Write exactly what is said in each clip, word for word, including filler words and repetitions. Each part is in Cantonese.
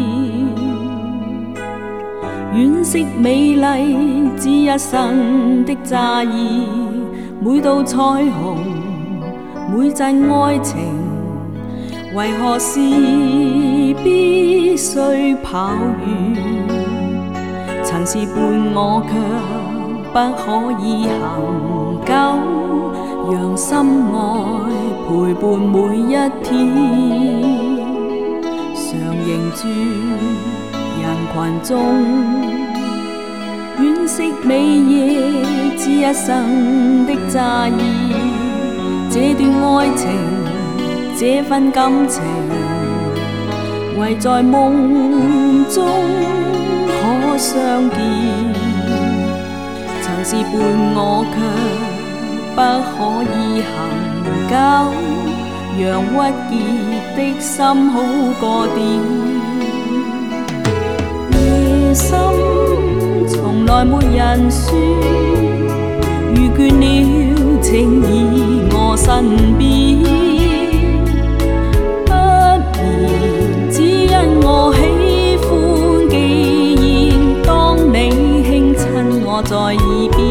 惋惜美麗只一生的乍意，每道彩虹，每陣愛情，為何是必須跑遠？曾是伴我卻不可以恒久，讓心愛陪伴每一天，常凝住人群中，惋惜美夜只一生的乍意，這段愛情，這份感情，唯在夢中可相見。曾是伴我卻不可以恒久，讓鬱結的心好過點。夜深從來沒人說，遇倦了情已我身邊。不然只因我喜歡，既然當你輕親我在耳邊，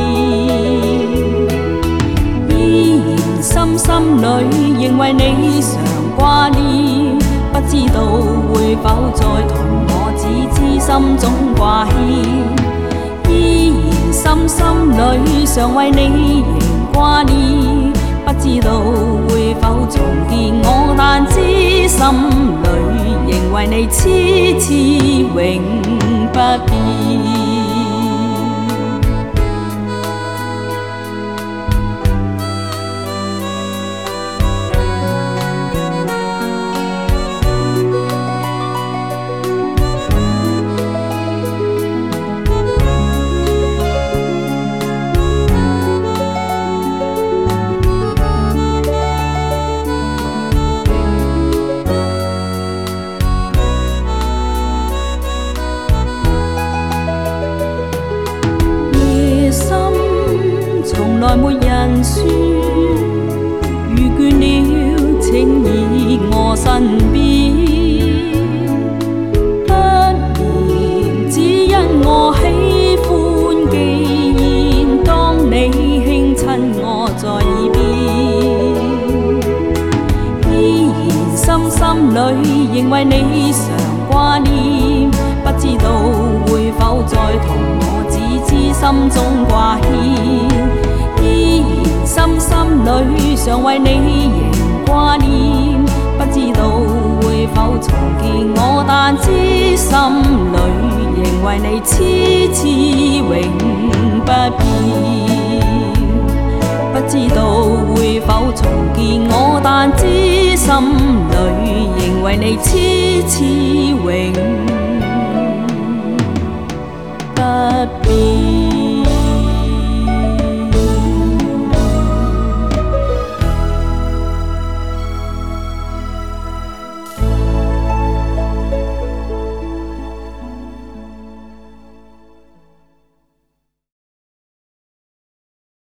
依然深心裏仍為你常掛念，不知道會否再同我只知心中掛牽。依然深心裏常為你仍掛念，不知道會否重見我，但知心裏仍為你痴痴永不變。從來沒人說，遇倦了情已我身邊。不然只因我喜歡，既然當你輕親我在耳邊，依然深心裏仍為你常掛念，不知道會否再同我只知心中掛牽。依然深心裏常為你仍掛念，不知道會否重見我，但知心裏仍為你痴痴永不變。不知道會否重見我，但知心裏仍為你痴痴永不變。